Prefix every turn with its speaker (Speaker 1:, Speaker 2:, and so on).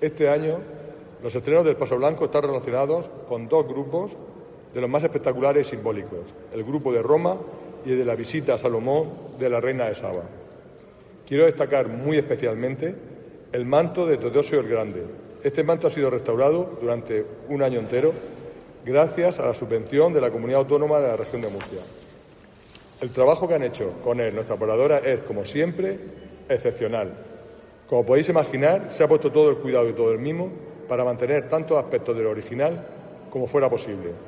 Speaker 1: Este año, los estrenos del Paso Blanco están relacionados con dos grupos de los más espectaculares y simbólicos, el grupo de Roma y el de la visita a Salomón de la reina de Saba. Quiero destacar muy especialmente el manto de Teodosio el Grande. Este manto ha sido restaurado durante un año entero gracias a la subvención de la Comunidad Autónoma de la Región de Murcia. El trabajo que han hecho con él nuestras pobladoras es, como siempre, excepcional. Como podéis imaginar, se ha puesto todo el cuidado y todo el mimo para mantener tantos aspectos de lo original como fuera posible.